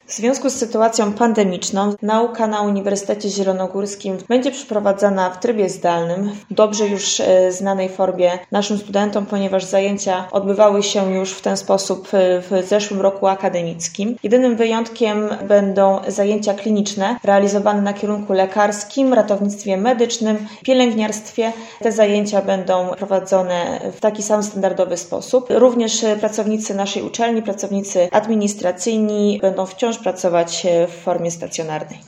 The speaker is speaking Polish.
W związku z sytuacją pandemiczną nauka na Uniwersytecie Zielonogórskim będzie przeprowadzana w trybie zdalnym, w dobrze już znanej formie naszym studentom, ponieważ zajęcia odbywały się już w ten sposób w zeszłym roku akademickim. Jedynym wyjątkiem będą zajęcia kliniczne realizowane na kierunku lekarskim, ratownictwie medycznym, pielęgniarstwie. Te zajęcia będą prowadzone w taki sam standardowy sposób. Również pracownicy naszej uczelni, pracownicy administracyjni będą wciąż pracować w formie stacjonarnej.